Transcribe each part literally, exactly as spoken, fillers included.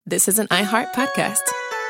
This is an iHeart podcast.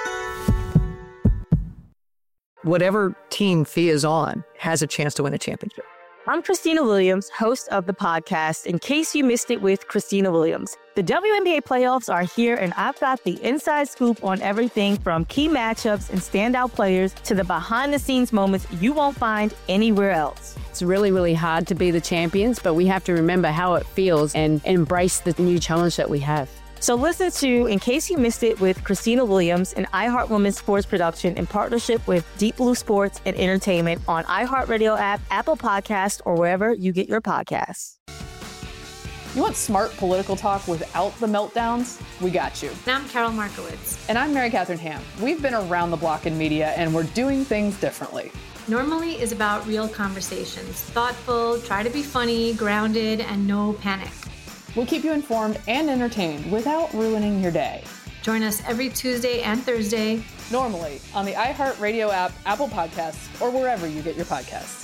Whatever team Thea is on has a chance to win a championship. I'm Christina Williams, host of the podcast, In Case You Missed It with Christina Williams. The W N B A playoffs are here, and I've got the inside scoop on everything from key matchups and standout players to the behind-the-scenes moments you won't find anywhere else. It's really, really hard to be the champions, but we have to remember how it feels and embrace the new challenge that we have. So listen to In Case You Missed It with Christina Williams, an iHeart Women's Sports production in partnership with Deep Blue Sports and Entertainment on iHeartRadio app, Apple Podcasts, or wherever you get your podcasts. You want smart political talk without the meltdowns? We got you. And I'm Carol Markowitz. And I'm Mary Catherine Ham. We've been around the block in media, and we're doing things differently. Normally is about real conversations. Thoughtful, try to be funny, grounded, and no panic. We'll keep you informed and entertained without ruining your day. Join us every Tuesday and Thursday. Normally on the iHeartRadio app, Apple Podcasts, or wherever you get your podcasts.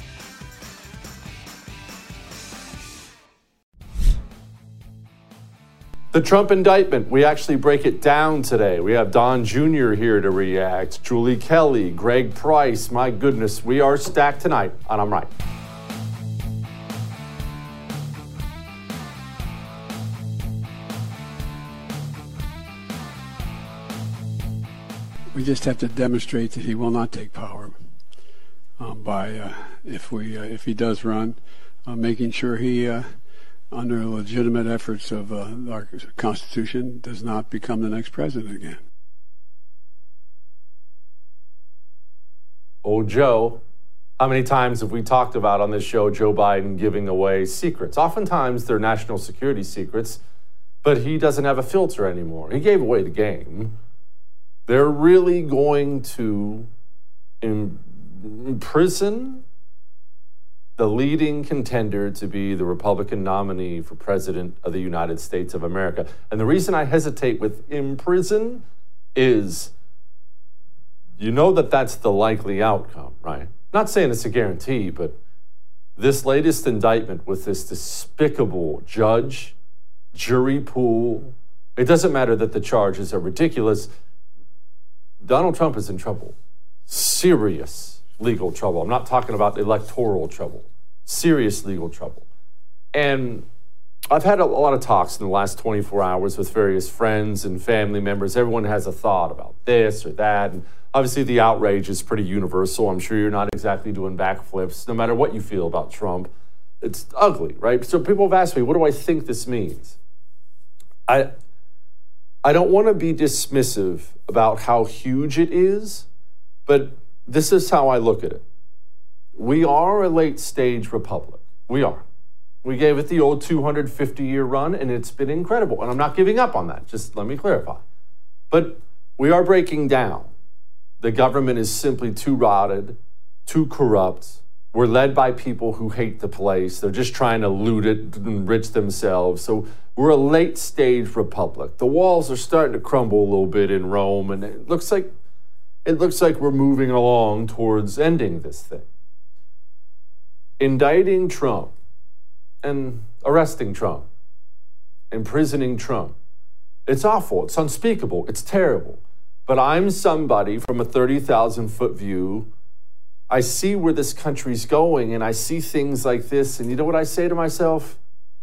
The Trump indictment, we actually break it down today. We have Don Junior here to react, Julie Kelly, Greg Price. My goodness, we are stacked tonight on I'm Right. We just have to demonstrate that he will not take power um, by, uh, if we, uh, if he does run, uh, making sure he, uh, under legitimate efforts of uh, our Constitution, does not become the next president again. Old Joe, how many times have we talked about on this show Joe Biden giving away secrets? Oftentimes they're national security secrets, but he doesn't have a filter anymore. He gave away the game. They're really going to imprison the leading contender to be the Republican nominee for president of the United States of America. And the reason I hesitate with imprison is, you know that that's the likely outcome, right? Not saying it's a guarantee, but this latest indictment with this despicable judge, jury pool, it doesn't matter that the charges are ridiculous. Donald Trump is in trouble. Serious legal trouble. I'm not talking about electoral trouble. Serious legal trouble. And I've had a lot of talks in the last twenty-four hours with various friends and family members. Everyone has a thought about this or that. And obviously the outrage is pretty universal. I'm sure you're not exactly doing backflips, no matter what you feel about Trump. It's ugly, right? So people have asked me, what do I think this means? I... I don't want to be dismissive about how huge it is, but this is how I look at it. We are a late-stage republic. We are. We gave it the old two hundred fifty year run, and it's been incredible. And I'm not giving up on that. Just let me clarify. But we are breaking down. The government is simply too rotted, too corrupt. We're led by people who hate the place. They're just trying to loot it, enrich themselves. So we're a late-stage republic. The walls are starting to crumble a little bit in Rome, and it looks like it looks like we're moving along towards ending this thing. Indicting Trump and arresting Trump, imprisoning Trump. It's awful. It's unspeakable. It's terrible. But I'm somebody from a thirty thousand foot view. I see where this country's going, and I see things like this, and you know what I say to myself?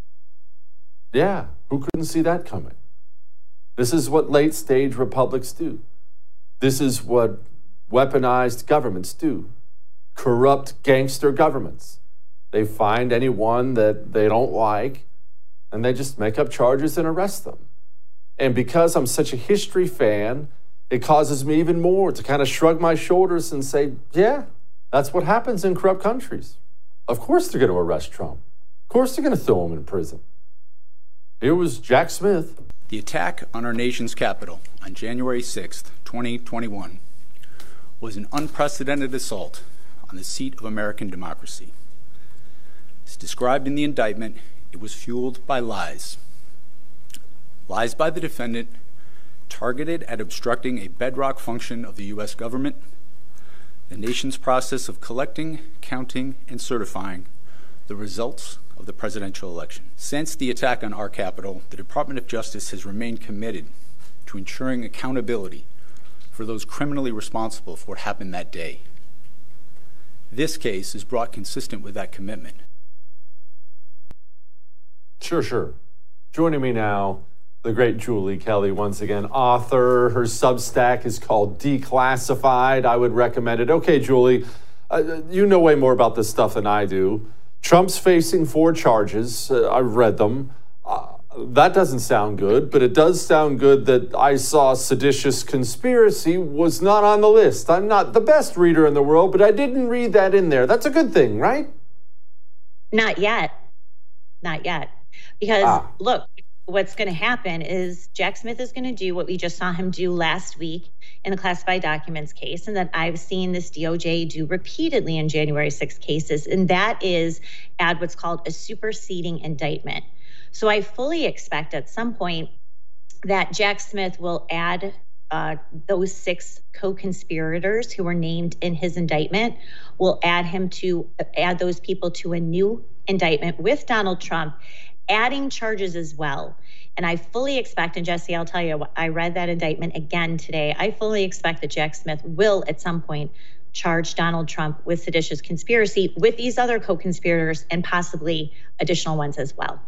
Yeah, who couldn't see that coming? This is what late-stage republics do. This is what weaponized governments do. Corrupt gangster governments. They find anyone that they don't like, and they just make up charges and arrest them. And because I'm such a history fan, it causes me even more to kind of shrug my shoulders and say, yeah, that's what happens in corrupt countries. Of course they're going to arrest Trump. Of course they're going to throw him in prison. Here was Jack Smith. The attack on our nation's capital on January sixth, twenty twenty-one was an unprecedented assault on the seat of American democracy. As described in the indictment, it was fueled by lies. Lies by the defendant targeted at obstructing a bedrock function of the U S government, the nation's process of collecting, counting, and certifying the results of the presidential election. Since the attack on our capital, the Department of Justice has remained committed to ensuring accountability for those criminally responsible for what happened that day. This case is brought consistent with that commitment. Sure, sure. Joining me now, the great Julie Kelly, once again, author. Her Substack is called Declassified. I would recommend it. Okay, Julie, uh, you know way more about this stuff than I do. Trump's facing four charges. Uh, I've read them. Uh, that doesn't sound good, but it does sound good that I saw seditious conspiracy was not on the list. I'm not the best reader in the world, but I didn't read that in there. That's a good thing, right? Not yet. Not yet. Because, ah. look, what's going to happen is Jack Smith is going to do what we just saw him do last week in the classified documents case, and that I've seen this D O J do repeatedly in January sixth cases, and that is add what's called a superseding indictment. So I fully expect at some point that Jack Smith will add uh, those six co-conspirators who were named in his indictment, will add him to add those people to a new indictment with Donald Trump, adding charges as well. And I fully expect, and Jesse, I'll tell you, I read that indictment again today. I fully expect that Jack Smith will at some point charge Donald Trump with seditious conspiracy with these other co-conspirators and possibly additional ones as well.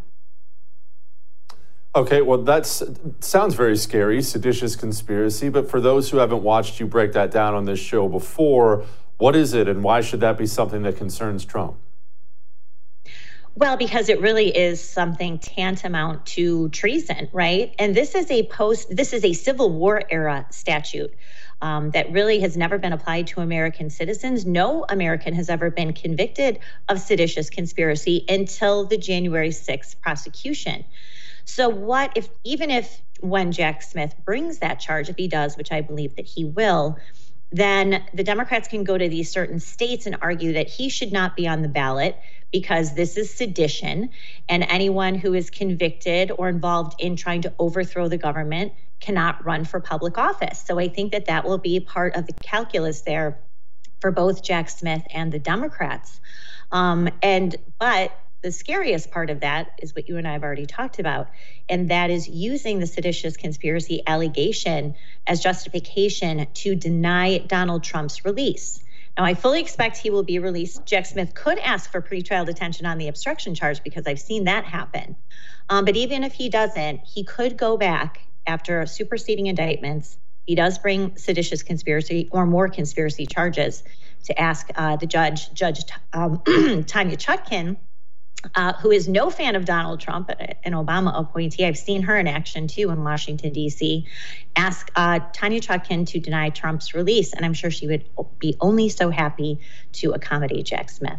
Okay, well, that sounds very scary, seditious conspiracy. But for those who haven't watched you break that down on this show before, what is it and why should that be something that concerns Trump? Well, because it really is something tantamount to treason, right? And this is a post, this is a Civil War era statute um, that really has never been applied to American citizens. No American has ever been convicted of seditious conspiracy until the January sixth prosecution. So what if, even if when Jack Smith brings that charge, if he does, which I believe that he will, then the Democrats can go to these certain states and argue that he should not be on the ballot because this is sedition, and anyone who is convicted or involved in trying to overthrow the government cannot run for public office. So I think that that will be part of the calculus there for both Jack Smith and the Democrats. Um, and but the scariest part of that is what you and I have already talked about, and that is using the seditious conspiracy allegation as justification to deny Donald Trump's release. Now, I fully expect he will be released. Jack Smith could ask for pretrial detention on the obstruction charge because I've seen that happen. Um, but even if he doesn't, he could go back after superseding indictments. He does bring seditious conspiracy or more conspiracy charges to ask uh, the judge, Judge um, Tanya Chutkan, Uh, who is no fan of Donald Trump, an Obama appointee. I've seen her in action, too, in Washington, D C, ask uh, Tanya Chutkan to deny Trump's release. And I'm sure she would be only so happy to accommodate Jack Smith.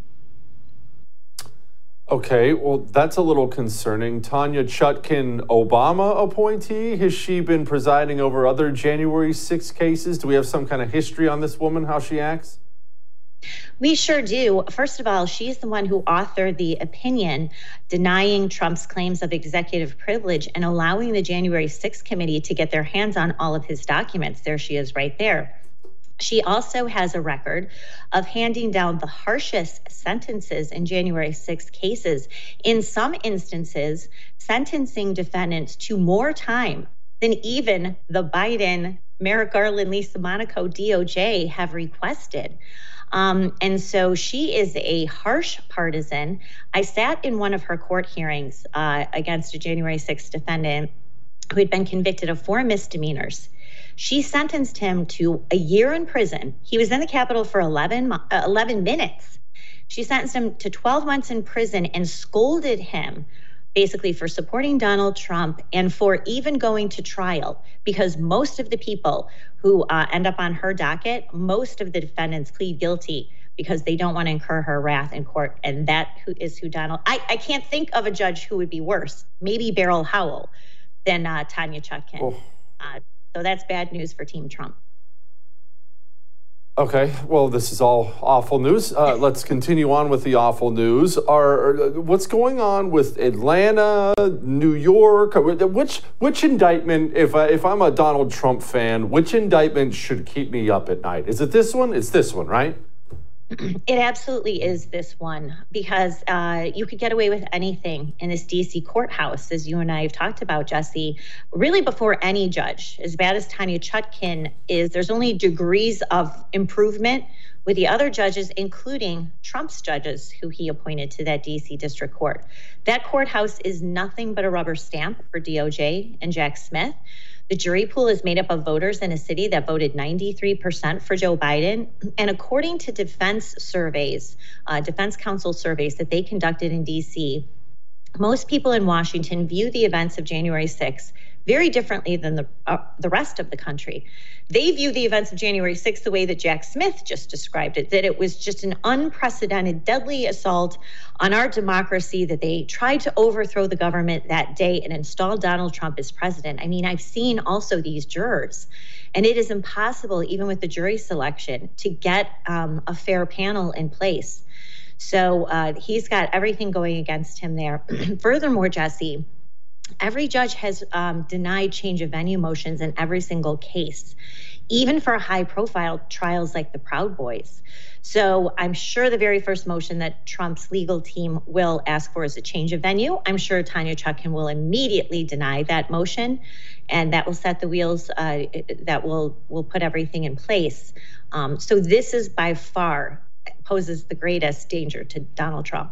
Okay, well, that's a little concerning. Tanya Chutkan, Obama appointee? Has she been presiding over other January sixth cases? Do we have some kind of history on this woman, how she acts? We sure do. First of all, she's the one who authored the opinion denying Trump's claims of executive privilege and allowing the January sixth committee to get their hands on all of his documents. There she is right there. She also has a record of handing down the harshest sentences in January sixth cases, in some instances, sentencing defendants to more time than even the Biden, Merrick Garland, Lisa Monaco D O J have requested. Um, and so she is a harsh partisan. I sat in one of her court hearings uh, against a January sixth defendant who had been convicted of four misdemeanors. She sentenced him to a year in prison. He was in the Capitol for eleven, uh, eleven minutes. She sentenced him to twelve months in prison and scolded him basically for supporting Donald Trump and for even going to trial, because most of the people who uh, end up on her docket, most of the defendants plead guilty because they don't want to incur her wrath in court. And that who is who Donald, I, I can't think of a judge who would be worse, maybe Beryl Howell, than uh, Tanya Chutkan. Oh. Uh, so that's bad news for Team Trump. Okay, well, this is all awful news. Uh, let's continue on with the awful news. Are, what's going on with Atlanta, New York? Which which indictment, if, I, if I'm a Donald Trump fan, which indictment should keep me up at night? Is it this one? It's this one, right? It absolutely is this one, because uh, you could get away with anything in this D C courthouse, as you and I have talked about, Jesse, really before any judge. As bad as Tanya Chutkan is, there's only degrees of improvement with the other judges, including Trump's judges who he appointed to that D C district court. That courthouse is nothing but a rubber stamp for D O J and Jack Smith. The jury pool is made up of voters in a city that voted ninety-three percent for Joe Biden. And according to defense surveys, uh, defense counsel surveys that they conducted in D C, most people in Washington view the events of January sixth very differently than the, uh, the rest of the country. They view the events of January sixth the way that Jack Smith just described it, that it was just an unprecedented, deadly assault on our democracy, that they tried to overthrow the government that day and install Donald Trump as president. I mean, I've seen also these jurors, and it is impossible, even with the jury selection, to get um, a fair panel in place. So uh, he's got everything going against him there. Furthermore, Jesse, every judge has um, denied change of venue motions in every single case, even for high-profile trials like the Proud Boys. So I'm sure the very first motion that Trump's legal team will ask for is a change of venue. I'm sure Tanya Chutkan will immediately deny that motion, and that will set the wheels, uh, that will, will put everything in place. Um, so this is by far poses the greatest danger to Donald Trump.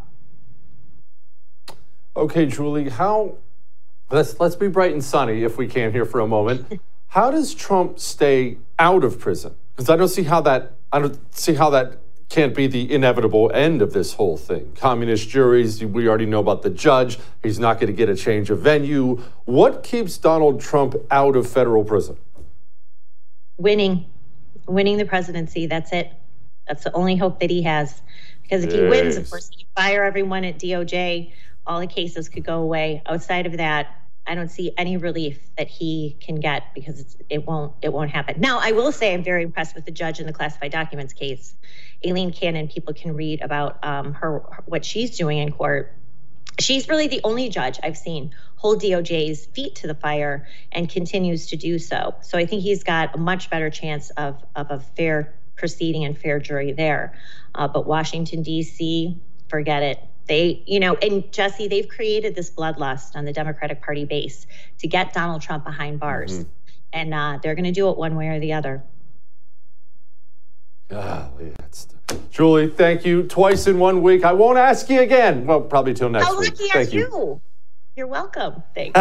Okay, Julie, how... Let's let's be bright and sunny if we can here for a moment. How does Trump stay out of prison? Because I don't see how that I don't see how that can't be the inevitable end of this whole thing. Communist juries, we already know about the judge. He's not going to get a change of venue. What keeps Donald Trump out of federal prison? Winning, winning the presidency. That's it. That's the only hope that he has. Because if he wins, of course, he fire everyone at D O J. All the cases could go away. Outside of that, I don't see any relief that he can get, because it's, it won't it won't happen. Now, I will say I'm very impressed with the judge in the classified documents case. Aileen Cannon, people can read about um, her what she's doing in court. She's really the only judge I've seen hold D O J's feet to the fire and continues to do so. So I think he's got a much better chance of, of a fair proceeding and fair jury there. Uh, but Washington, D C, forget it. They, you know, and Jesse, they've created this bloodlust on the Democratic Party base to get Donald Trump behind bars. Mm-hmm. And uh, they're going to do it one way or the other. Golly, that's... Julie, thank you. Twice in one week. I won't ask you again. Well, probably till next How week. How lucky thank are you? you? You're welcome. Thanks.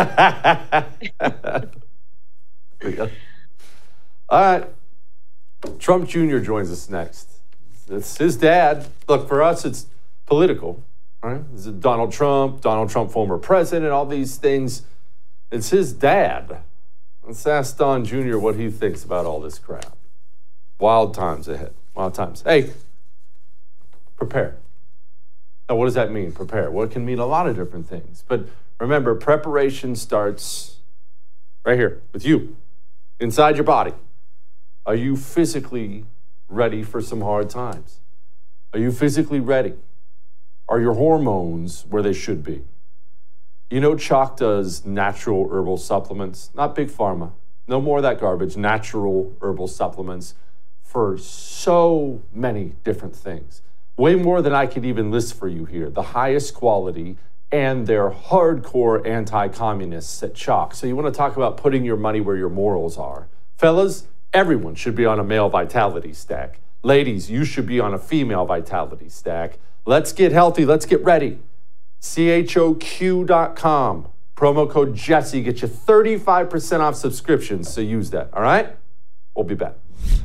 All right. Trump Junior joins us next. It's his dad. Look, for us, it's political. Right? Is it Donald Trump, Donald Trump, former president, all these things. It's his dad. Let's ask Don Junior what he thinks about all this crap. Wild times ahead. Wild times. Hey, prepare. Now, what does that mean, prepare? Well, it can mean a lot of different things. But remember, preparation starts right here with you, inside your body. Are you physically ready for some hard times? Are you physically ready? Are your hormones where they should be? You know, Choq does natural herbal supplements, not big pharma. No more of that garbage. Natural herbal supplements for so many different things. Way more than I could even list for you here. The highest quality, and they're hardcore anti-communists at Choq. So you want to talk about putting your money where your morals are. Fellas, everyone should be on a male vitality stack. Ladies, you should be on a female vitality stack. Let's get healthy. Let's get ready. C H O Q dot com. Promo code Jesse. Get you thirty-five percent off subscriptions. So use that. All right? We'll be back.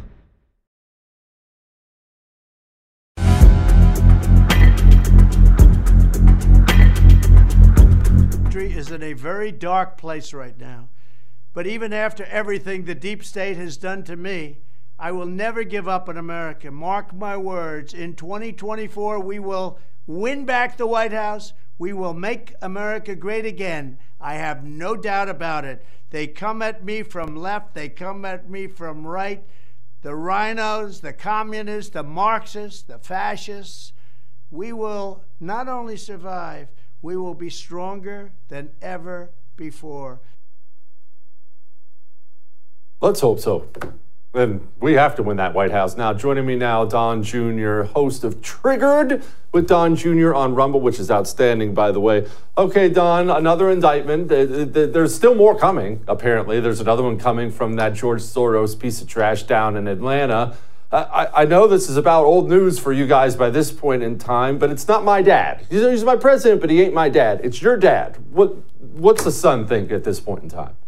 Is in a very dark place right now. But even after everything the deep state has done to me, I will never give up on America. Mark my words, in twenty twenty-four, we will win back the White House. We will make America great again. I have no doubt about it. They come at me from left. They come at me from right. The rhinos, the communists, the Marxists, the fascists. We will not only survive, we will be stronger than ever before. Let's hope so. And we have to win that White House. Now, joining me now, Don Junior, host of Triggered with Don Junior on Rumble, which is outstanding, by the way. Okay, Don, another indictment. There's still more coming, apparently. There's another one coming from that George Soros piece of trash down in Atlanta. I, I know this is about old news for you guys by this point in time, but it's not my dad. He's, he's my president, but he ain't my dad. It's your dad. What What's the son think at this point in time?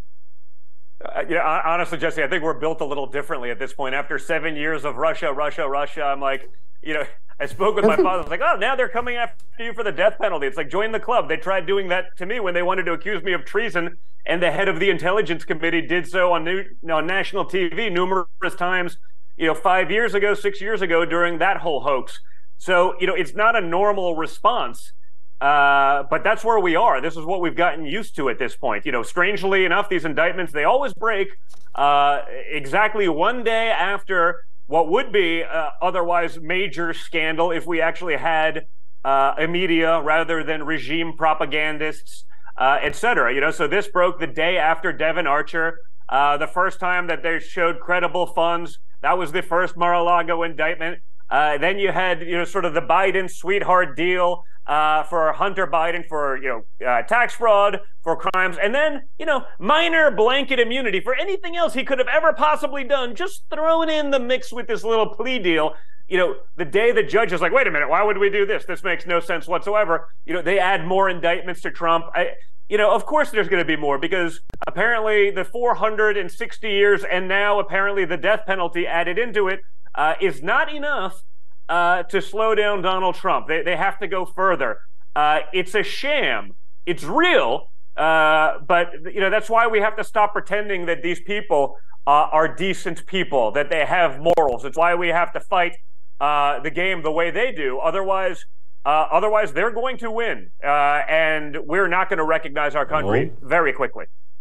Uh, you know, honestly, Jesse, I think we're built a little differently at this point. After seven years of Russia, Russia, Russia, I'm like, you know, I spoke with my father. I was like, oh, now they're coming after you for the death penalty. It's like, join the club. They tried doing that to me when they wanted to accuse me of treason, and the head of the Intelligence Committee did so on, new, on national T V numerous times, you know, five years ago, six years ago during that whole hoax. So, you know, it's not a normal response. Uh, but that's where we are. This is what we've gotten used to at this point. You know, strangely enough, these indictments, they always break uh, exactly one day after what would be uh, otherwise major scandal if we actually had uh, a media rather than regime propagandists, uh, et cetera. You know, so this broke the day after Devon Archer, uh, the first time that they showed credible funds. That was the first Mar-a-Lago indictment. Uh, then you had, you know, sort of the Biden sweetheart deal uh, for Hunter Biden for, you know, uh, tax fraud, for crimes, and then, you know, minor blanket immunity for anything else he could have ever possibly done, just thrown in the mix with this little plea deal. You know, the day the judge is like, wait a minute, why would we do this? This makes no sense whatsoever. You know, they add more indictments to Trump. I, you know, of course there's going to be more, because apparently the four hundred sixty years and now apparently the death penalty added into it uh, is not enough uh, to slow down Donald Trump. They, they have to go further. Uh, it's a sham. It's real. Uh, but, you know, that's why we have to stop pretending that these people uh, are decent people, that they have morals. It's why we have to fight uh, the game the way they do. Otherwise, uh, otherwise they're going to win. Uh, and we're not going to recognize our country no. very quickly.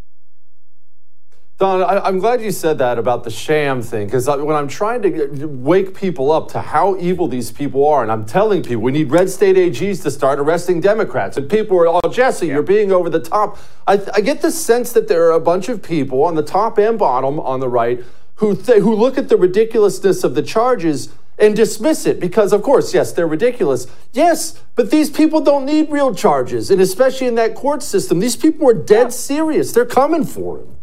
Don, I, I'm glad you said that about the sham thing, because when I'm trying to wake people up to how evil these people are, and I'm telling people we need red state A Gs to start arresting Democrats, and people are, oh, Jesse, yeah. you're being over the top. I, I get the sense that there are a bunch of people on the top and bottom on the right who th- who look at the ridiculousness of the charges and dismiss it because, of course, yes, they're ridiculous. Yes, but these people don't need real charges, and especially in that court system. These people are dead yeah. serious. They're coming for him.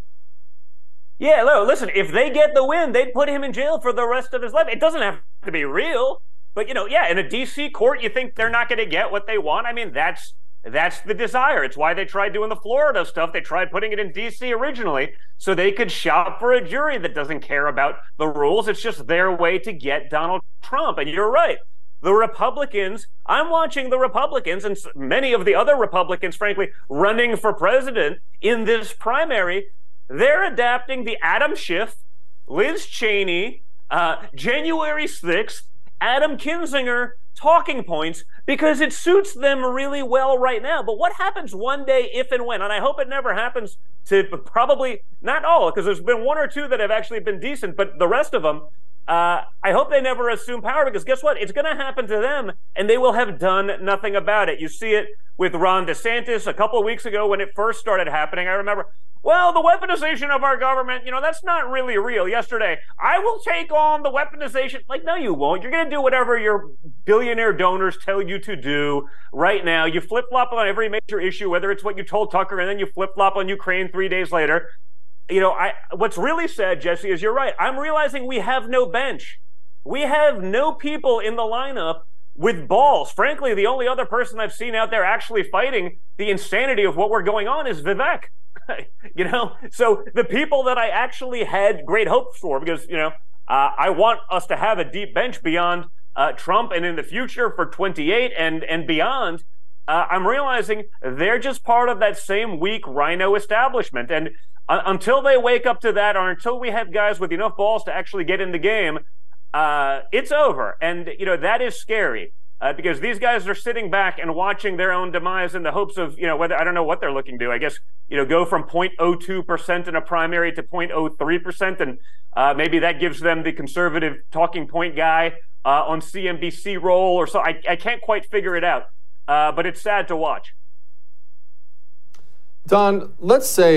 Yeah, no, listen, if they get the win, they'd put him in jail for the rest of his life. It doesn't have to be real. But, you know, yeah, in a D C court, you think they're not going to get what they want? I mean, that's that's the desire. It's why they tried doing the Florida stuff. They tried putting it in D C originally so they could shop for a jury that doesn't care about the rules. It's just their way to get Donald Trump. And you're right. The Republicans, I'm watching the Republicans and many of the other Republicans, frankly, running for president in this primary. They're adapting the Adam Schiff, Liz Cheney, uh, January sixth, Adam Kinzinger talking points because it suits them really well right now. But what happens one day if and when, and I hope it never happens to probably not all, because there's been one or two that have actually been decent, but the rest of them, uh, I hope they never assume power, because guess what? It's going to happen to them and they will have done nothing about it. You see it with Ron DeSantis a couple of weeks ago when it first started happening. I remember, well, the weaponization of our government, you know, that's not really real. Yesterday, I will take on the weaponization. Like, no, you won't. You're going to do whatever your billionaire donors tell you to do right now. You flip-flop on every major issue, whether it's what you told Tucker and then you flip-flop on Ukraine three days later. You know, I what's really sad, Jesse, is you're right. I'm realizing we have no bench. We have no people in the lineup with balls. Frankly, the only other person I've seen out there actually fighting the insanity of what we're going on is Vivek. You know, so the people that I actually had great hopes for, because, you know, uh, I want us to have a deep bench beyond uh, Trump and in the future for twenty-eight and, and beyond. Uh, I'm realizing they're just part of that same weak rhino establishment. And uh, until they wake up to that, or until we have guys with enough balls to actually get in the game, uh, it's over. And, you know, that is scary. Uh, because these guys are sitting back and watching their own demise in the hopes of, you know, whether, I don't know what they're looking to do. I guess, you know, go from zero point zero two percent in a primary to zero point zero three percent. And uh, maybe that gives them the conservative talking point guy uh, on C N B C role or so. I, I can't quite figure it out, uh, but it's sad to watch. Don, let's say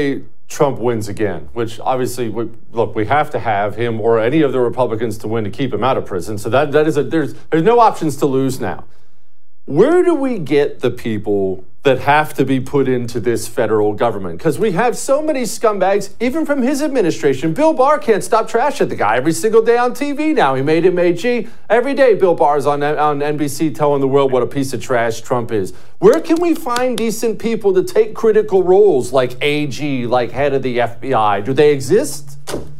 Trump wins again, which obviously, we, look, we have to have him or any of the Republicans to win to keep him out of prison. So that that is a there's there's no options to lose now. Where do we get the people that have to be put into this federal government? Because we have so many scumbags, even from his administration. Bill Barr can't stop trashing the guy every single day on T V now. He made him A G. Every day Bill Barr's on, on N B C telling the world what a piece of trash Trump is. Where can we find decent people to take critical roles like A G, like head of the F B I? Do they exist?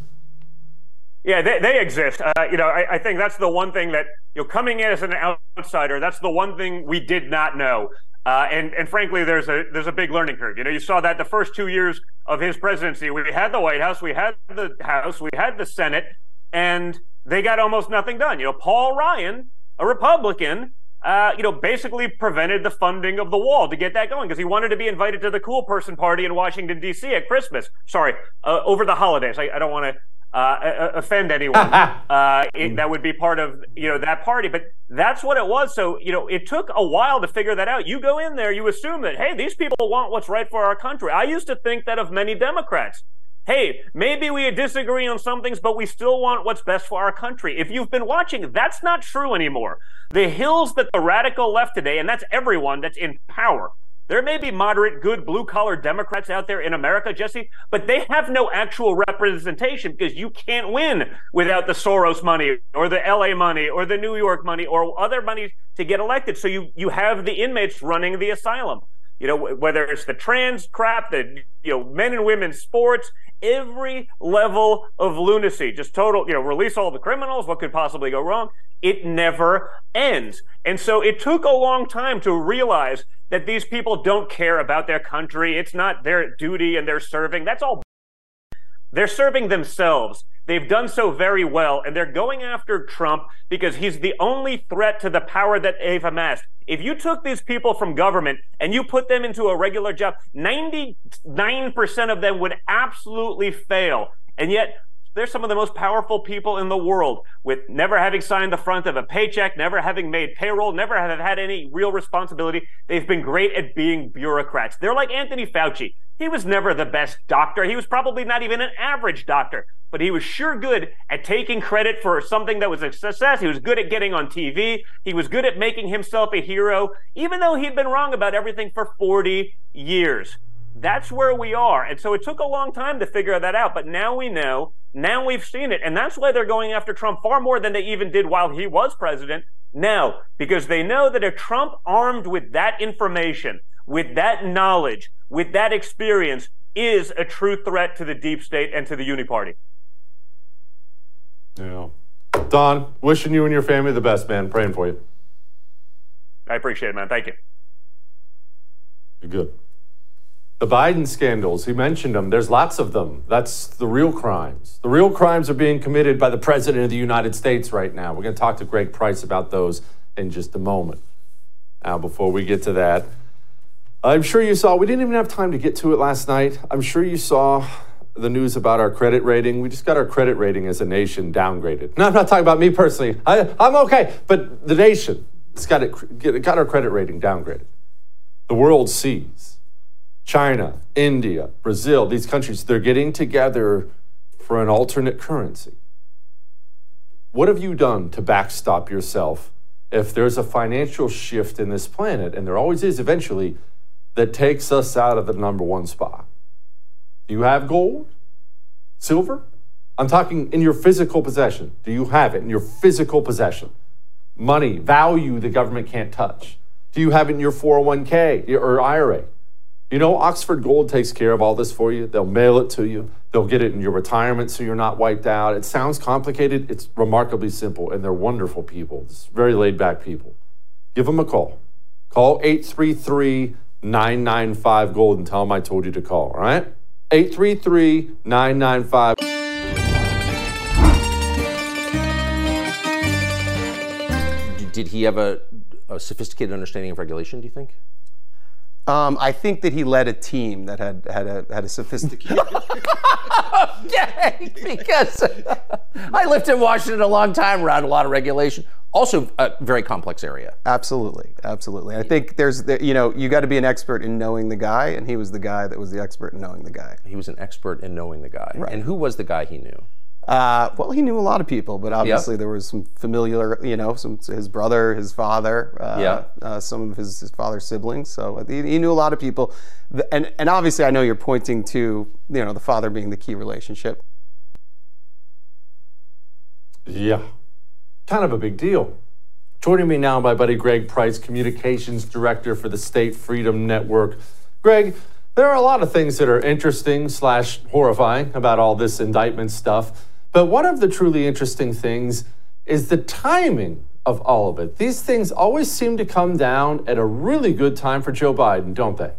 Yeah, they, they exist. Uh, you know, I, I think that's the one thing that, you know, coming in as an outsider, that's the one thing we did not know. Uh, and, and frankly, there's a there's a big learning curve. You know, you saw that the first two years of his presidency, we had the White House, we had the House, we had the Senate, and they got almost nothing done. You know, Paul Ryan, a Republican, uh, you know, basically prevented the funding of the wall to get that going because he wanted to be invited to the cool person party in Washington, D C at Christmas. Sorry, uh, over the holidays. I, I don't want to Uh, offend anyone. uh, it, that would be part of, you know, that party. But that's what it was. So, you know, it took a while to figure that out. You go in there, you assume that, hey, these people want what's right for our country. I used to think that of many Democrats. Hey, maybe we disagree on some things, but we still want what's best for our country. If you've been watching, that's not true anymore. The hills that the radical left today, and that's everyone that's in power. There may be moderate, good, blue-collar Democrats out there in America, Jesse, but they have no actual representation because you can't win without the Soros money or the L A money or the New York money or other money to get elected. So you you have the inmates running the asylum. You know, whether it's the trans crap, the, you know, men and women's sports, every level of lunacy, just total, you know, release all the criminals. What could possibly go wrong? It never ends. And so it took a long time to realize that these people don't care about their country. It's not their duty and they're serving. That's all. They're serving themselves. They've done so very well, and they're going after Trump because he's the only threat to the power that they've amassed. If you took these people from government and you put them into a regular job, ninety-nine percent of them would absolutely fail. And yet, they're some of the most powerful people in the world, with never having signed the front of a paycheck, never having made payroll, never have had any real responsibility. They've been great at being bureaucrats. They're like Anthony Fauci. He was never the best doctor. He was probably not even an average doctor, but he was sure good at taking credit for something that was a success. He was good at getting on T V. He was good at making himself a hero, even though he'd been wrong about everything for forty years. That's where we are. And so it took a long time to figure that out, but now we know. Now we've seen it, and that's why they're going after Trump far more than they even did while he was president now, because they know that if Trump, armed with that information, with that knowledge, with that experience, is a true threat to the deep state and to the Uniparty. Yeah. Don, wishing you and your family the best, man. Praying for you. I appreciate it, man. Thank you. You're good. The Biden scandals, he mentioned them. There's lots of them. That's the real crimes. The real crimes are being committed by the President of the United States right now. We're going to talk to Greg Price about those in just a moment. Now, before we get to that, I'm sure you saw, we didn't even have time to get to it last night. I'm sure you saw the news about our credit rating. We just got our credit rating as a nation downgraded. No, I'm not talking about me personally. I, I'm okay, but the nation, it's got, it, got our credit rating downgraded. The world sees. China, India, Brazil, these countries, they're getting together for an alternate currency. What have you done to backstop yourself if there's a financial shift in this planet, and there always is eventually, that takes us out of the number one spot? Do you have gold? Silver? I'm talking in your physical possession. Do you have it in your physical possession? Money, value the government can't touch. Do you have it in your four oh one k or I R A? You know, Oxford Gold takes care of all this for you. They'll mail it to you. They'll get it in your retirement so you're not wiped out. It sounds complicated. It's remarkably simple, and they're wonderful people. It's very laid-back people. Give them a call. Call eight three three, nine nine five, GOLD and tell them I told you to call, all right? eight three three, nine nine five. Did he have a, a sophisticated understanding of regulation, do you think? Um, I think that he led a team that had had a had a sophisticated. Okay, because I lived in Washington a long time, around a lot of regulation. Also a very complex area. Absolutely, absolutely. I think there's, you know, you got to be an expert in knowing the guy, and he was the guy that was the expert in knowing the guy. He was an expert in knowing the guy. Right. And who was the guy he knew? Uh, well, he knew a lot of people, but obviously Yep. there was some familiar, you know, some his brother, his father, uh, Yeah. uh, some of his, his father's siblings. So he, he knew a lot of people, and and obviously I know you're pointing to, you know, the father being the key relationship. Yeah, kind of a big deal. Joining me now, my buddy Greg Price, Communications Director for the State Freedom Network. Greg, there are a lot of things that are interesting slash horrifying about all this indictment stuff, but one of the truly interesting things is the timing of all of it. These things always seem to come down at a really good time for Joe Biden, don't they?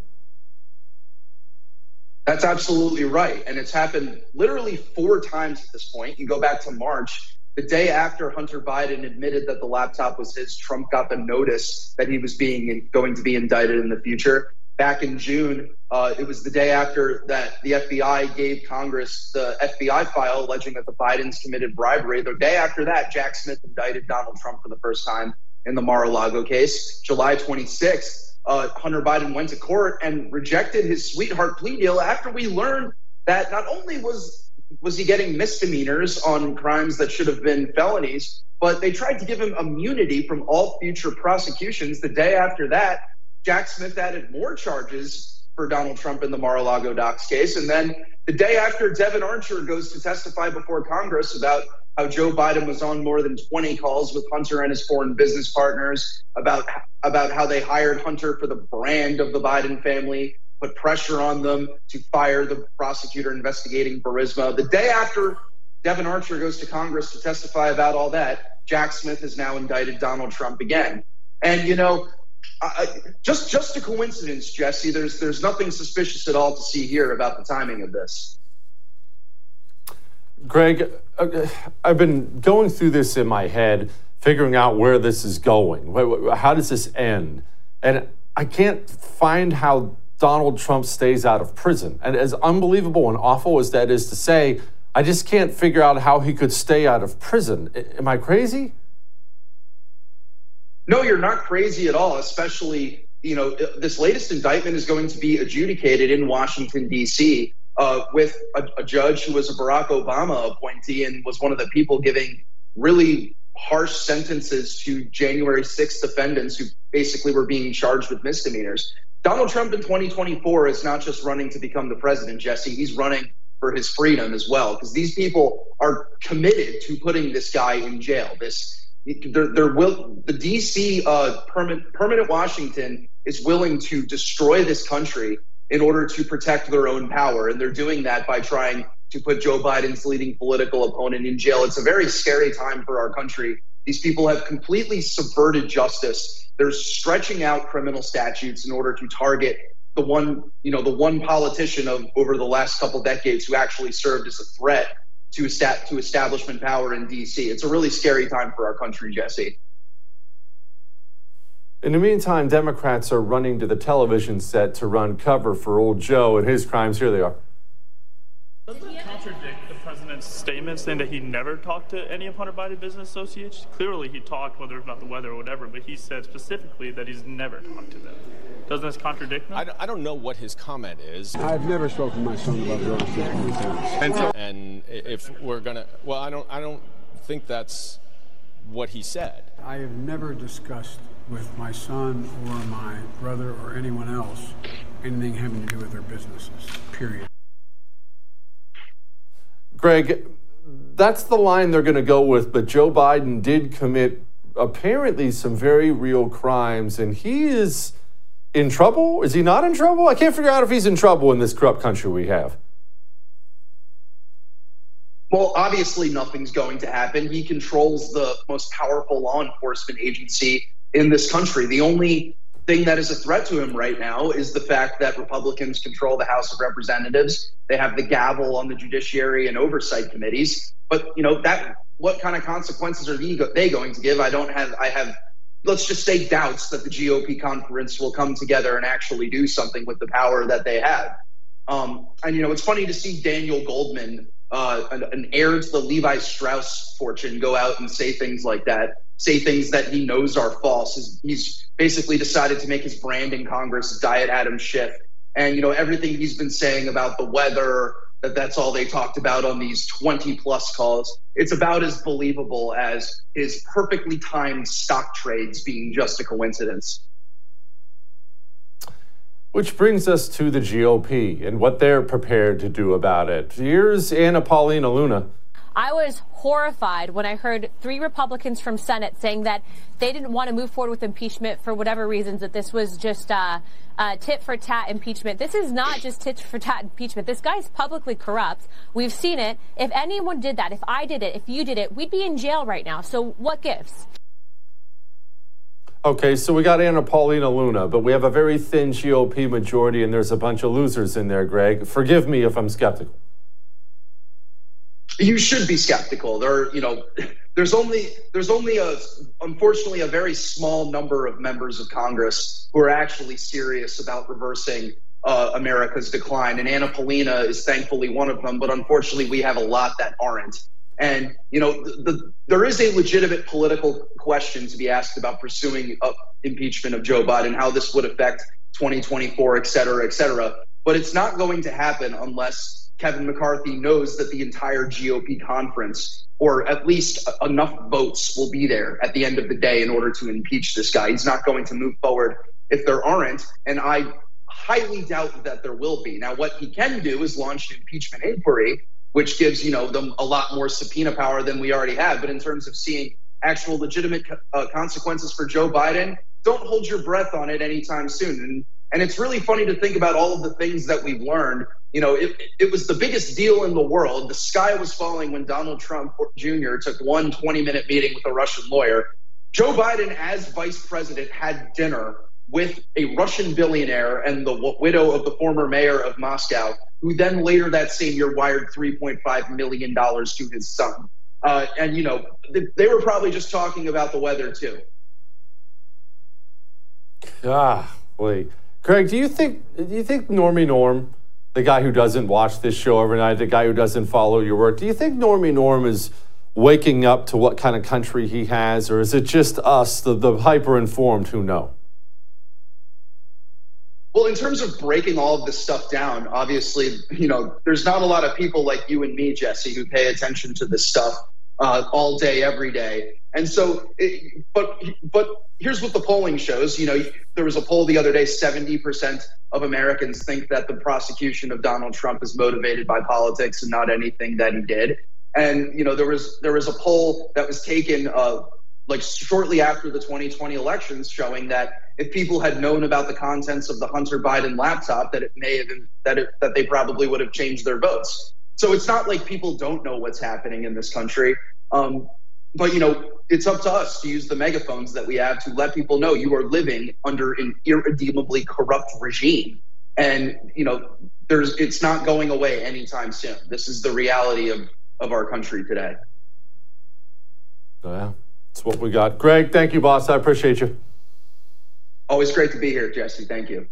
That's absolutely right. And it's happened literally four times at this point. You go back to March. The day after Hunter Biden admitted that the laptop was his, Trump got the notice that he was being going to be indicted in the future. Back in June, uh, it was the day after that the F B I gave Congress the F B I file alleging that the Bidens committed bribery. The day after that, Jack Smith indicted Donald Trump for the first time in the Mar-a-Lago case. July twenty-sixth, uh, Hunter Biden went to court and rejected his sweetheart plea deal after we learned that not only was was he getting misdemeanors on crimes that should have been felonies, but they tried to give him immunity from all future prosecutions. The day after that, Jack Smith added more charges for Donald Trump in the Mar-a-Lago docs case. And then the day after, Devin Archer goes to testify before Congress about how Joe Biden was on more than twenty calls with Hunter and his foreign business partners, about, about how they hired Hunter for the brand of the Biden family, put pressure on them to fire the prosecutor investigating Burisma. The day after Devin Archer goes to Congress to testify about all that, Jack Smith has now indicted Donald Trump again. And, you know, I, just just a coincidence, Jesse. There's there's nothing suspicious at all to see here about the timing of this. Greg, uh, I've been going through this in my head, figuring out where this is going. How does this end? And I can't find how Donald Trump stays out of prison. And as unbelievable and awful as that is to say, I just can't figure out how he could stay out of prison. Am I crazy? No, you're not crazy at all, especially, you know, this latest indictment is going to be adjudicated in Washington, D C, uh, with a, a judge who was a Barack Obama appointee and was one of the people giving really harsh sentences to January sixth defendants who basically were being charged with misdemeanors. Donald Trump in twenty twenty-four is not just running to become the president, Jesse. He's running for his freedom as well, because these people are committed to putting this guy in jail. This, they're, they're will, the D C uh, permanent, permanent Washington is willing to destroy this country in order to protect their own power, and they're doing that by trying to put Joe Biden's leading political opponent in jail. It's a very scary time for our country. These people have completely subverted justice. They're stretching out criminal statutes in order to target the one, you know, the one politician of over the last couple decades who actually served as a threat to estat- to establishment power in D C. It's a really scary time for our country, Jesse. In the meantime, Democrats are running to the television set to run cover for old Joe and his crimes. Here they are. Doesn't that contradict the president's statement saying that he never talked to any of Hunter Biden business associates? Clearly he talked, whether it's about the weather or whatever, but he said specifically that he's never talked to them. Doesn't this contradict him? I don't, I don't know what his comment is. I've never spoken to my son about those things. And, so, and if we're gonna, well, I don't, I don't think that's what he said. I have never discussed with my son or my brother or anyone else anything having to do with their businesses, period. Greg, that's the line they're going to go with, but Joe Biden did commit apparently some very real crimes, and he is in trouble? Is he not in trouble? I can't figure out if he's in trouble in this corrupt country we have. Well, obviously nothing's going to happen. He controls the most powerful law enforcement agency in this country. The only thing that is a threat to him right now is the fact that Republicans control the House of Representatives. They have the gavel on the judiciary and oversight committees. But, you know, that what kind of consequences are they going to give? I don't have, I have, let's just say, doubts that the G O P conference will come together and actually do something with the power that they have. Um, and, you know, it's funny to see Daniel Goldman, uh, an, an heir to the Levi Strauss fortune, go out and say things like that. say things that he knows are false. He's, he's basically decided to make his brand in Congress Diet Adam Schiff. And, you know, everything he's been saying about the weather, that that's all they talked about on these twenty plus calls, it's about as believable as his perfectly timed stock trades being just a coincidence. Which brings us to the G O P and what they're prepared to do about it. Here's Anna Paulina Luna. I was horrified when I heard three Republicans from Senate saying that they didn't want to move forward with impeachment for whatever reasons, that this was just uh, uh, tit for tat impeachment. This is not just tit for tat impeachment. This guy's publicly corrupt. We've seen it. If anyone did that, if I did it, if you did it, we'd be in jail right now. So what gives? Okay, so we got Anna Paulina Luna, but we have a very thin G O P majority, and there's a bunch of losers in there, Greg. Forgive me if I'm skeptical. You should be skeptical. There, you know, there's only there's only a unfortunately a very small number of members of Congress who are actually serious about reversing uh, America's decline, and Anna Paulina is thankfully one of them. But unfortunately, we have a lot that aren't. And you know, the, the, there is a legitimate political question to be asked about pursuing uh, impeachment of Joe Biden, how this would affect twenty twenty-four, et cetera, et cetera. But it's not going to happen unless Kevin McCarthy knows that the entire G O P conference, or at least enough votes, will be there at the end of the day in order to impeach this guy. He's not going to move forward if there aren't, and I highly doubt that there will be. Now, what he can do is launch an impeachment inquiry, which gives, you know, them a lot more subpoena power than we already have. But in terms of seeing actual legitimate uh, consequences for Joe Biden, don't hold your breath on it anytime soon. And And it's really funny to think about all of the things that we've learned. You know, it, it was the biggest deal in the world. The sky was falling when Donald Trump Junior took one twenty-minute meeting with a Russian lawyer. Joe Biden, as vice president, had dinner with a Russian billionaire and the widow of the former mayor of Moscow, who then later that same year wired three point five million dollars to his son. Uh, and, you know, they, they were probably just talking about the weather, too. Ah, wait. Craig, do you think do you think Normie Norm, the guy who doesn't watch this show every night, the guy who doesn't follow your work, do you think Normie Norm is waking up to what kind of country he has, or is it just us, the, the hyper-informed, who know? Well, in terms of breaking all of this stuff down, obviously, you know, there's not a lot of people like you and me, Jesse, who pay attention to this stuff uh, all day, every day. And so, it, but but here's what the polling shows. You know, there was a poll the other day, seventy percent of Americans think that the prosecution of Donald Trump is motivated by politics and not anything that he did. And, you know, there was there was a poll that was taken uh, like shortly after the twenty twenty elections showing that if people had known about the contents of the Hunter Biden laptop, that it may have been, that it, that they probably would have changed their votes. So it's not like people don't know what's happening in this country. Um, but, you know, it's up to us to use the megaphones that we have to let people know you are living under an irredeemably corrupt regime. And, you know, there's it's not going away anytime soon. This is the reality of, of our country today. Yeah, that's what we got. Greg, thank you, boss. I appreciate you. Always great to be here, Jesse. Thank you.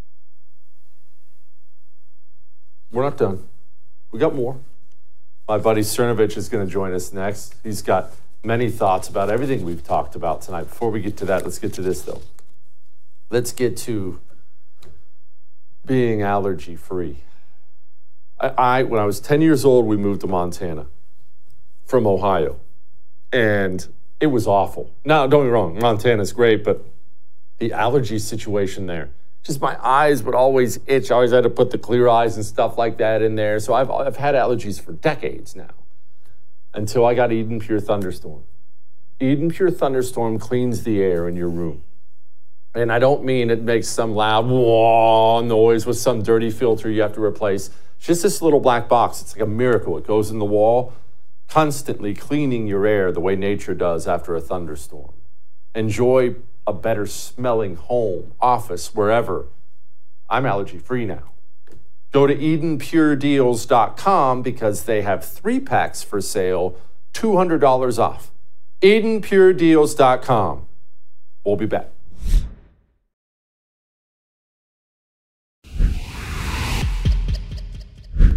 We're not done. We got more. My buddy Cernovich is going to join us next. He's got many thoughts about everything we've talked about tonight. Before we get to that, let's get to this, though. Let's get to being allergy-free. I, I, when I was ten years old, we moved to Montana from Ohio, and it was awful. Now, don't get me wrong, Montana's great, but the allergy situation there, just my eyes would always itch. I always had to put the Clear Eyes and stuff like that in there. So I've, I've had allergies for decades now, until I got Eden Pure Thunderstorm. Eden Pure Thunderstorm cleans the air in your room. And I don't mean it makes some loud wah noise with some dirty filter you have to replace. It's just this little black box. It's like a miracle. It goes in the wall, constantly cleaning your air the way nature does after a thunderstorm. Enjoy a better smelling home, office, wherever. I'm allergy free now. Go to Eden Pure Deals dot com because they have three packs for sale, two hundred dollars off. Eden Pure Deals dot com. We'll be back.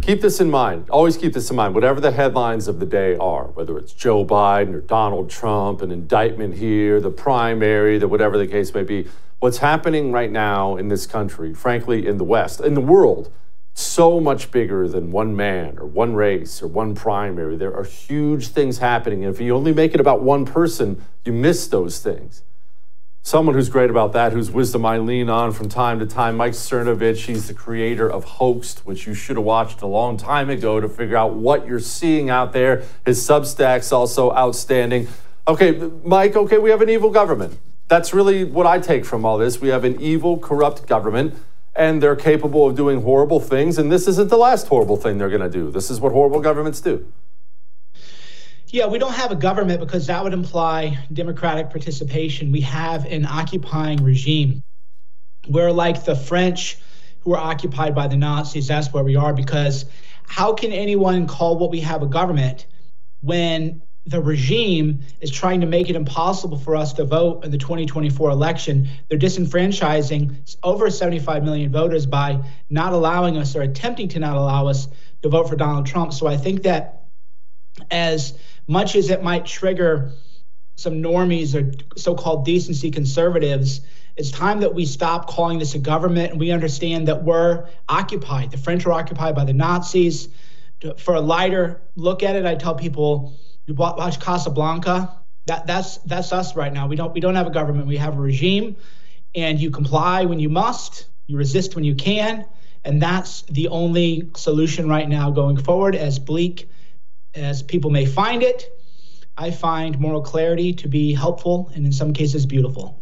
keep this in mind. Always keep this in mind. Whatever the headlines of the day are, whether it's Joe Biden or Donald Trump, an indictment here, the primary, the whatever the case may be, what's happening right now in this country, frankly, in the West, in the world, so much bigger than one man or one race or one primary. There are huge things happening. And if you only make it about one person, you miss those things. Someone who's great about that, whose wisdom I lean on from time to time, Mike Cernovich. He's the creator of Hoaxed, which you should have watched a long time ago to figure out what you're seeing out there. His Substack's also outstanding. Okay, Mike, okay, we have an evil government. That's really what I take from all this. We have an evil, corrupt government, and they're capable of doing horrible things, and this isn't the last horrible thing they're going to do. This is what horrible governments do. Yeah, we don't have a government because that would imply democratic participation. We have an occupying regime. We're like the French who were occupied by the Nazis. That's where we are, because how can anyone call what we have a government when the regime is trying to make it impossible for us to vote in the twenty twenty-four election? They're disenfranchising over seventy-five million voters by not allowing us or attempting to not allow us to vote for Donald Trump. So I think that as much as it might trigger some normies or so-called decency conservatives, it's time that we stop calling this a government and we understand that we're occupied. The French were occupied by the Nazis. For a lighter look at it, I tell people, you watch Casablanca. That that's that's us right now. We don't we don't have a government. We have a regime, and you comply when you must. You resist when you can, and that's the only solution right now going forward. As bleak as people may find it, I find moral clarity to be helpful and in some cases beautiful.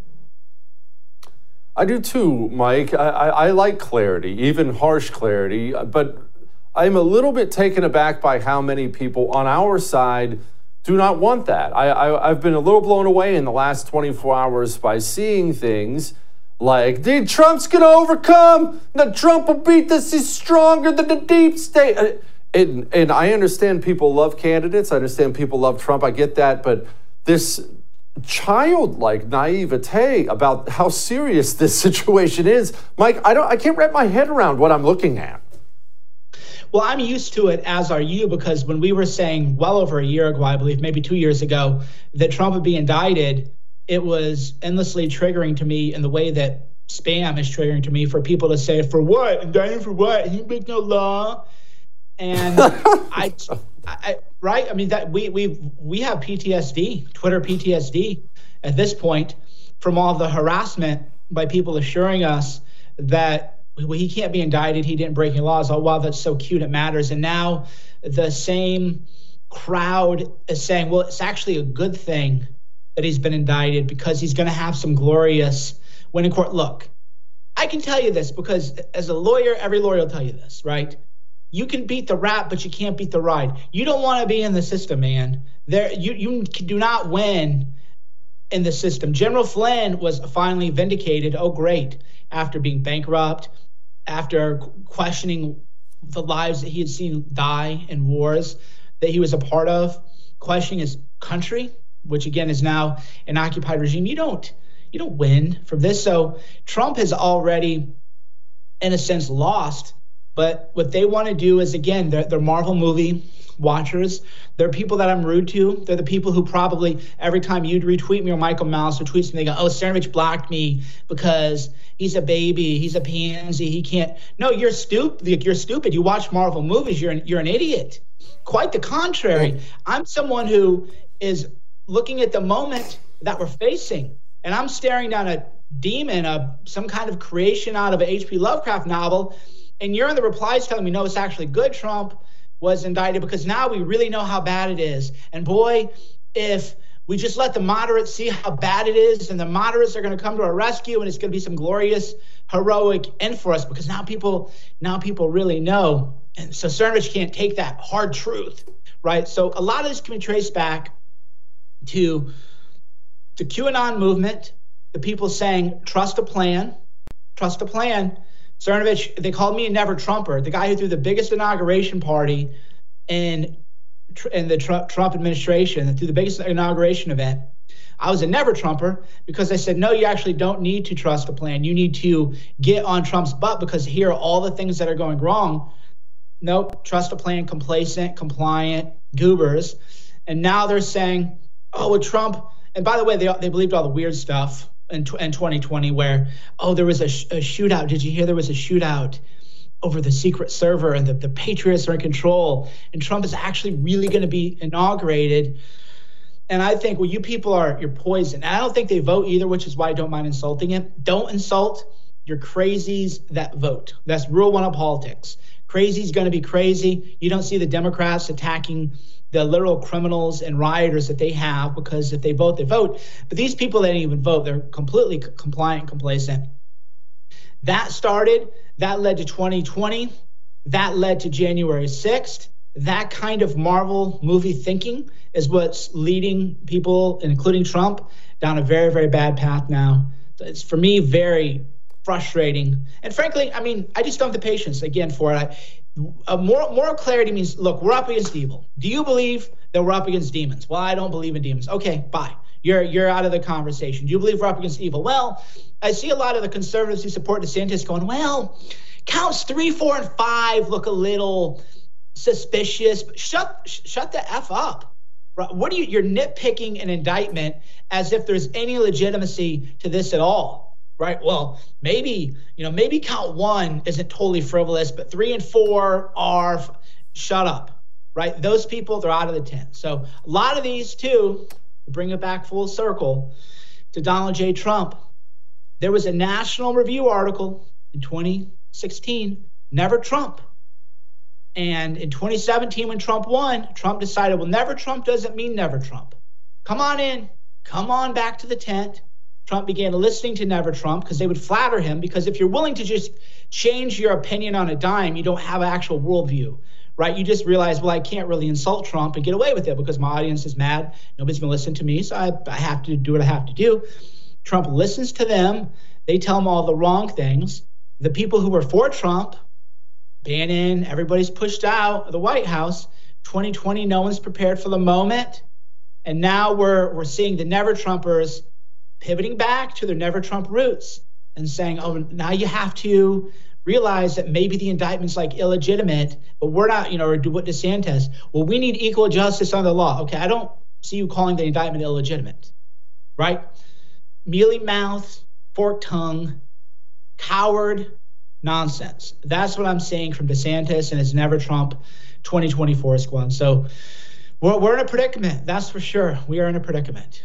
I do too, Mike. I, I, I like clarity, even harsh clarity, but I'm a little bit taken aback by how many people on our side do not want that. I, I, I've been a little blown away in the last twenty-four hours by seeing things like, "Dude, Trump's going to overcome. The Trump will beat this. He's stronger than the deep state." And, and I understand people love candidates. I understand people love Trump. I get that. But this childlike naivete about how serious this situation is, Mike, I don't. I can't wrap my head around what I'm looking at. Well, I'm used to it, as are you, because when we were saying well over a year ago, I believe, maybe two years ago, that Trump would be indicted, it was endlessly triggering to me in the way that spam is triggering to me for people to say, for what? Indicted for what? He make no law. And I, I, right? I mean, that we we we have P T S D, Twitter P T S D at this point from all the harassment by people assuring us that well, he can't be indicted. He didn't break any laws. Oh, wow, that's so cute. It matters. And now the same crowd is saying, well, it's actually a good thing that he's been indicted because he's going to have some glorious win in court. Look, I can tell you this because as a lawyer, every lawyer will tell you this, right? You can beat the rap, but you can't beat the ride. You don't want to be in the system, man. There, you you do not win in the system. General Flynn was finally vindicated. Oh, great! After being bankrupt, after questioning the lives that he had seen die in wars that he was a part of, questioning his country, which again is now an occupied regime. You don't you don't win from this. So Trump has already, in a sense, lost. But what they want to do is, again, they're, they're Marvel movie watchers. They're people that I'm rude to. They're the people who probably every time you'd retweet me or Michael Malice or tweets me, they go, oh, Cernovich blocked me because he's a baby. He's a pansy. He can't. No, you're stupid. You're stupid. You watch Marvel movies. You're an, you're an idiot. Quite the contrary. I'm someone who is looking at the moment that we're facing, and I'm staring down a demon, a, some kind of creation out of an H P Lovecraft novel. And you're in the replies telling me, no, it's actually good Trump was indicted because now we really know how bad it is. And boy, if we just let the moderates see how bad it is, and the moderates are going to come to our rescue, and it's going to be some glorious, heroic end for us because now people, now people really know. And so Cernovich can't take that hard truth, right? So a lot of this can be traced back to the QAnon movement, the people saying, trust a plan, trust a plan. Cernovich, they called me a never Trumper, the guy who threw the biggest inauguration party in, in the Trump, Trump administration, that threw the biggest inauguration event. I was a never Trumper because I said, no, you actually don't need to trust a plan. You need to get on Trump's butt because here are all the things that are going wrong. nope, trust a plan, complacent, compliant, goobers. And now they're saying, oh, with Trump, and by the way, they they believed all the weird stuff in, in twenty twenty where, oh, there was a, sh- a shootout. Did you hear there was a shootout over the secret server and the, the Patriots are in control and Trump is actually really going to be inaugurated? And I think, well, you people are, you're poison. And I don't think they vote either, which is why I don't mind insulting it. Don't insult your crazies that vote. That's rule one of politics. Crazy's going to be crazy. You don't see the Democrats attacking the literal criminals and rioters that they have, because if they vote, they vote. But these people that didn't even vote, they're completely c- compliant and complacent. That started, that led to twenty twenty. That led to January sixth. That kind of Marvel movie thinking is what's leading people, including Trump, down a very, very bad path now. It's, for me, very frustrating. And frankly, I mean, I just don't have the patience, again, for it. I, a moral, moral clarity means, look, we're up against evil. Do you believe that we're up against demons? Well, I don't believe in demons. Okay, bye. You're, you're out of the conversation. Do you believe we're up against evil? Well, I see a lot of the conservatives who support DeSantis going, well, counts three, four, and five look a little suspicious. But shut, shut the F up. What are you, you're nitpicking an indictment as if there's any legitimacy to this at all. Right. Well, maybe, you know, maybe count one isn't totally frivolous, but three and four are. Shut up. Right. Those people, they're out of the tent. So a lot of these, too, to bring it back full circle to Donald J. Trump. There was a National Review article in twenty sixteen, Never Trump. And in twenty seventeen, when Trump won, Trump decided, well, never Trump doesn't mean never Trump. Come on in. Come on back to the tent. Trump began listening to Never Trump because they would flatter him, because if you're willing to just change your opinion on a dime, you don't have an actual worldview, right? You just realize, well, I can't really insult Trump and get away with it because my audience is mad. Nobody's going to listen to me, so I, I have to do what I have to do. Trump listens to them. They tell him all the wrong things. The people who were for Trump, Bannon, everybody's pushed out of the White House. twenty twenty, no one's prepared for the moment. And now we're we're seeing the Never Trumpers pivoting back to their Never Trump roots and saying, oh, now you have to realize that maybe the indictment's like illegitimate, but we're not, you know, or do what DeSantis. Well, we need equal justice under the law. Okay, I don't see you calling the indictment illegitimate, right? Mealy mouth, forked tongue, coward nonsense. That's what I'm seeing from DeSantis and his Never Trump twenty twenty-four squad. So we're, we're in a predicament. That's for sure. We are in a predicament.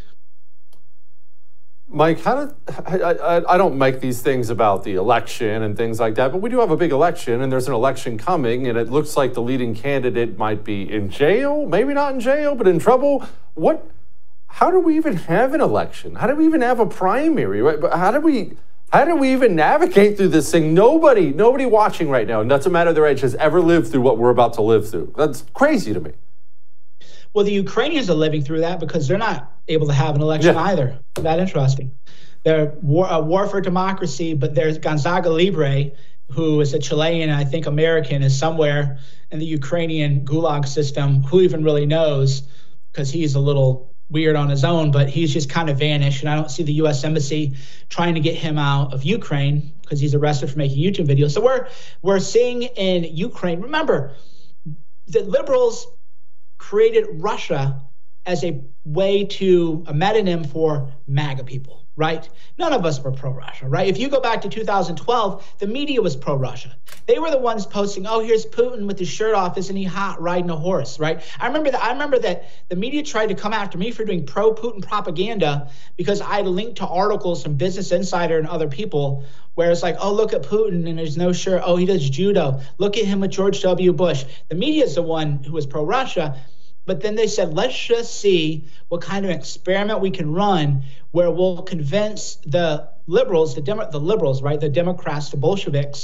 Mike, how did, I, I, I don't make these things about the election and things like that, but we do have a big election, and there's an election coming, and it looks like the leading candidate might be in jail, maybe not in jail, but in trouble. What? How do we even have an election? How do we even have a primary? Right? But how do we? How do we even navigate through this thing? Nobody, nobody watching right now, doesn't matter their age, has ever lived through what we're about to live through. That's crazy to me. Well, the Ukrainians are living through that because they're not able to have an election yeah. either. That interesting. They're war, a war for democracy, but there's Gonzaga Libre, who is a Chilean, I think American, is somewhere in the Ukrainian gulag system. Who even really knows? Because he's a little weird on his own, but he's just kind of vanished. And I don't see the U S Embassy trying to get him out of Ukraine because he's arrested for making YouTube videos. So we're we're seeing in Ukraine, remember, the liberals created Russia as a way to, a metonym for MAGA people, right? None of us were pro-Russia, right? If you go back to two thousand twelve, the media was pro-Russia. They were the ones posting, oh, here's Putin with his shirt off, isn't he hot, riding a horse, right? I remember that I remember that the media tried to come after me for doing pro-Putin propaganda because I linked to articles from Business Insider and other people where it's like, oh, look at Putin and there's no shirt. Oh, he does judo. Look at him with George W. Bush. The media is the one who was pro-Russia. But then they said, let's just see what kind of experiment we can run where we'll convince the liberals, the Demo- the liberals, right, the Democrats, the Bolsheviks,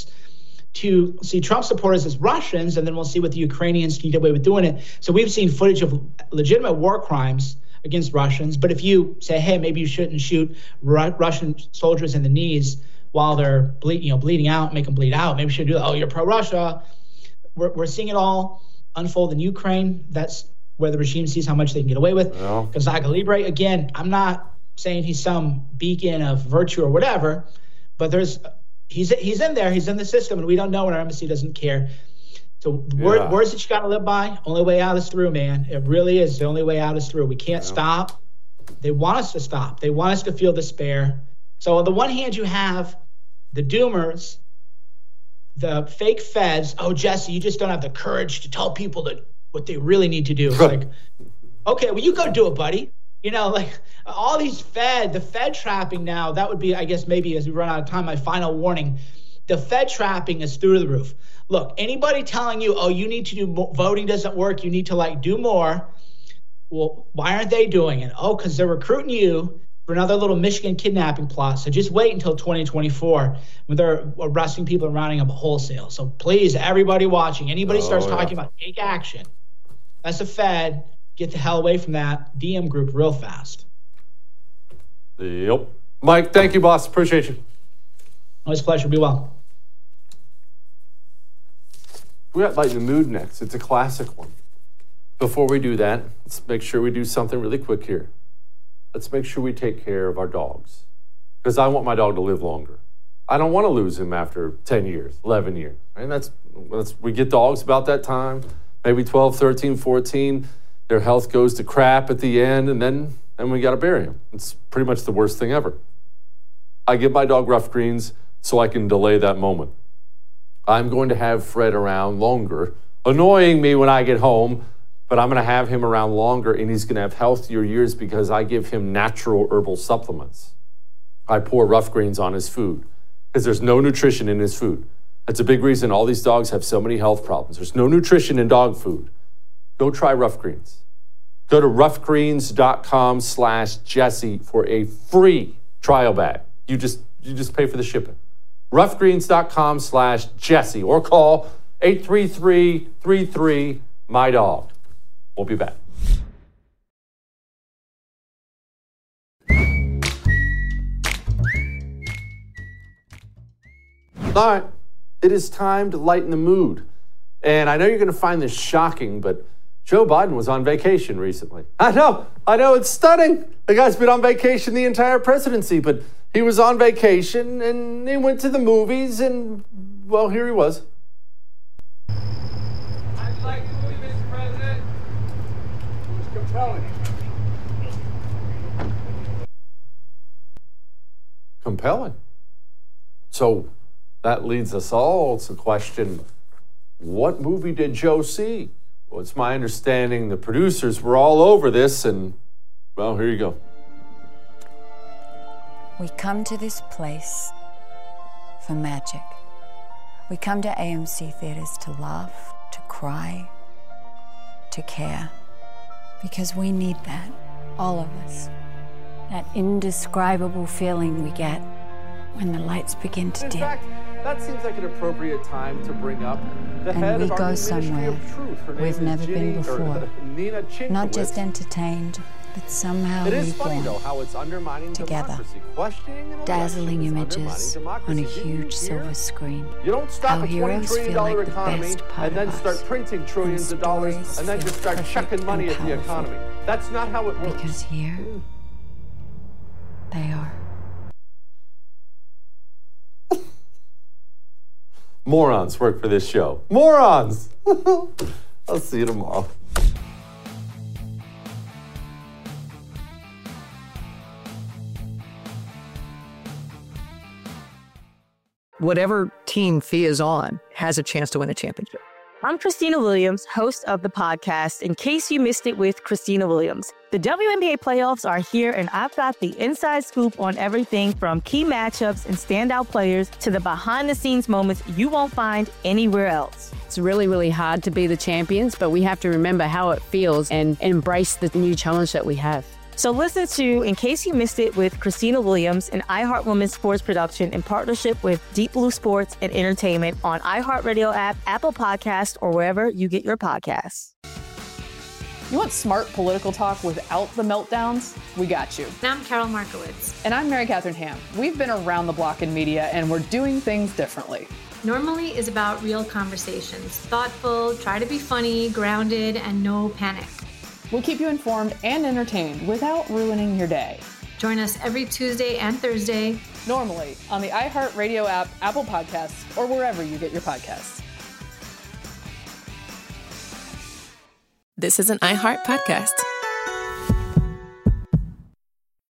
to see Trump supporters as Russians, and then we'll see what the Ukrainians can get away with doing it. So we've seen footage of legitimate war crimes against Russians. But if you say, hey, maybe you shouldn't shoot Ru- Russian soldiers in the knees while they're bleed, you know, bleeding out, make them bleed out, maybe you should do that. Oh, you're pro-Russia. We're, we're seeing it all unfold in Ukraine. That's where the regime sees how much they can get away with. Well. Gonzaga Libre, again, I'm not saying he's some beacon of virtue or whatever, but there's he's he's in there, he's in the system, and we don't know, and our embassy doesn't care. So the word, Yeah. words that you got to live by, only way out is through, man. It really is. The only way out is through. We can't Yeah. stop. They want us to stop. They want us to feel despair. So on the one hand, you have the doomers, the fake feds. Oh, Jesse, you just don't have the courage to tell people that what they really need to do. It's like, okay, well, you go do it, buddy. You know, like all these Fed, the Fed trapping now, that would be, I guess, maybe as we run out of time, my final warning. The Fed trapping is through the roof. Look, anybody telling you, oh, you need to do mo- voting doesn't work, you need to like do more. Well, why aren't they doing it? Oh, because they're recruiting you for another little Michigan kidnapping plot. So just wait until twenty twenty-four when they're arresting people and rounding up wholesale. So please, everybody watching, anybody Oh, starts yeah. talking about take action. That's the Fed. Get the hell away from that D M group real fast. Yep. Mike, thank you, boss. Appreciate you. Always a pleasure. Be well. We got Light in the Mood next. It's a classic one. Before we do that, let's make sure we do something really quick here. Let's make sure we take care of our dogs. Because I want my dog to live longer. I don't want to lose him after ten years, eleven years. And that's, that's we get dogs about that time, maybe twelve, thirteen, fourteen. Their health goes to crap at the end, and then and we got to bury them. It's pretty much the worst thing ever. I give my dog Rough Greens so I can delay that moment. I'm going to have Fred around longer, annoying me when I get home, but I'm going to have him around longer, and he's going to have healthier years because I give him natural herbal supplements. I pour Rough Greens on his food because there's no nutrition in his food. That's a big reason all these dogs have so many health problems. There's no nutrition in dog food. Go try Rough Greens. Go to roughgreens.com slash Jesse for a free trial bag. You just you just pay for the shipping. roughgreens.com slash Jesse or call eight three three, three three, my dog. We'll be back. All right, it is time to lighten the mood. And I know you're going to find this shocking, but Joe Biden was on vacation recently. I know, I know, it's stunning. The guy's been on vacation the entire presidency, but he was on vacation and he went to the movies and, well, here he was. I like the movie, Mister President. It was compelling. Compelling. So that leads us all to question, what movie did Joe see? Well, it's my understanding the producers were all over this, and, well, here you go. We come to this place for magic. We come to A M C theaters to laugh, to cry, to care. Because we need that, all of us. That indescribable feeling we get when the lights begin to In dim. fact, that seems like an appropriate time to bring up the And head we of our go new Ministry somewhere of Truth. Her name we've is never been Ginny- or, before. uh, Nina Chinkowitz. Not just entertained, but somehow It is funny, though, reborn. how it's undermining Together. democracy. Questioning an Dazzling election is images undermining on a democracy. Didn't you huge hear? silver screen. You don't stop Our a twenty heroes trillion feel dollar like the economy best part and then of start us. printing trillions And of dollars stories and then just feel start perfect chucking money and at the powerful. economy. That's not how it works. Because here, they are. Morons work for this show. Morons! I'll see you tomorrow. Whatever team Thea is on has a chance to win a championship. I'm Christina Williams, host of the podcast, In Case You Missed It with Christina Williams. The W N B A playoffs are here, and I've got the inside scoop on everything from key matchups and standout players to the behind-the-scenes moments you won't find anywhere else. It's really, really hard to be the champions, but we have to remember how it feels and embrace the new challenge that we have. So listen to In Case You Missed It with Christina Williams, an iHeart Women's sports production in partnership with Deep Blue Sports and Entertainment on iHeartRadio app, Apple Podcast, or wherever you get your podcasts. You want smart political talk without the meltdowns? We got you. And I'm Carol Markowitz. And I'm Mary Catherine Ham. We've been around the block in media, and we're doing things differently. Normally is about real conversations, thoughtful, try to be funny, grounded, and no panic. We'll keep you informed and entertained without ruining your day. Join us every Tuesday and Thursday. Normally on the iHeartRadio app, Apple Podcasts, or wherever you get your podcasts. This is an iHeart podcast.